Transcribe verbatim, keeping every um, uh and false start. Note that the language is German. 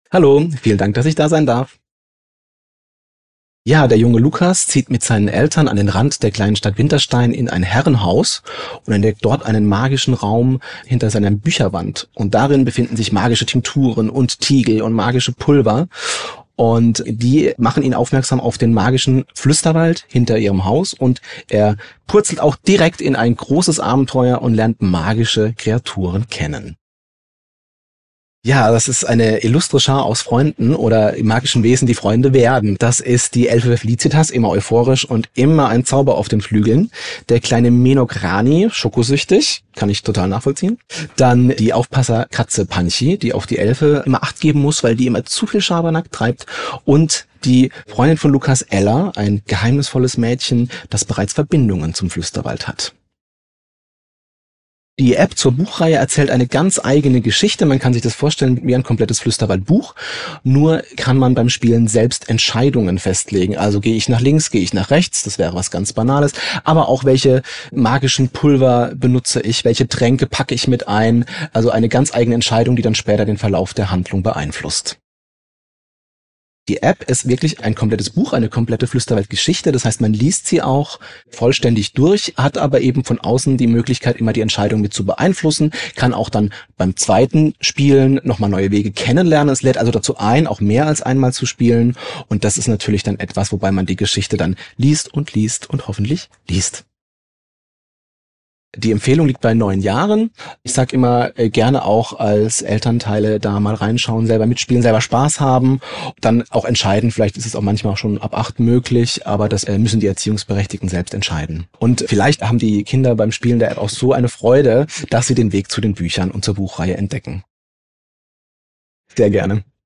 Hallo, vielen Dank, dass ich da sein darf. Ja, der junge Lukas zieht mit seinen Eltern an den Rand der kleinen Stadt Winterstein in ein Herrenhaus und entdeckt dort einen magischen Raum hinter seiner Bücherwand. Und darin befinden sich magische Tinkturen und Tiegel und magische Pulver. Und die machen ihn aufmerksam auf den magischen Flüsterwald hinter ihrem Haus. Und er purzelt auch direkt in ein großes Abenteuer und lernt magische Kreaturen kennen. Ja, das ist eine illustre Schar aus Freunden oder magischen Wesen, die Freunde werden. Das ist die Elfe Felicitas, immer euphorisch und immer ein Zauber auf den Flügeln. Der kleine Menokrani, schokosüchtig, kann ich total nachvollziehen. Dann die Aufpasserkatze Panchi, die auf die Elfe immer Acht geben muss, weil die immer zu viel Schabernack treibt. Und die Freundin von Lukas, Ella, ein geheimnisvolles Mädchen, das bereits Verbindungen zum Flüsterwald hat. Die App zur Buchreihe erzählt eine ganz eigene Geschichte. Man kann sich das vorstellen wie ein komplettes Flüsterwald-Buch. Nur kann man beim Spielen selbst Entscheidungen festlegen. Also gehe ich nach links, gehe ich nach rechts. Das wäre was ganz Banales. Aber auch welche magischen Pulver benutze ich, welche Tränke packe ich mit ein. Also eine ganz eigene Entscheidung, die dann später den Verlauf der Handlung beeinflusst. Die App ist wirklich ein komplettes Buch, eine komplette Flüsterwald-Geschichte. Das heißt, man liest sie auch vollständig durch, hat aber eben von außen die Möglichkeit, immer die Entscheidung mit zu beeinflussen, kann auch dann beim zweiten Spielen nochmal neue Wege kennenlernen. Es lädt also dazu ein, auch mehr als einmal zu spielen. Und das ist natürlich dann etwas, wobei man die Geschichte dann liest und liest und hoffentlich liest. Die Empfehlung liegt bei neun Jahren. Ich sage immer äh, gerne auch als Elternteile da mal reinschauen, selber mitspielen, selber Spaß haben, dann auch entscheiden. Vielleicht ist es auch manchmal auch schon ab acht möglich, aber das äh, müssen die Erziehungsberechtigten selbst entscheiden. Und vielleicht haben die Kinder beim Spielen der App auch so eine Freude, dass sie den Weg zu den Büchern und zur Buchreihe entdecken. Sehr gerne.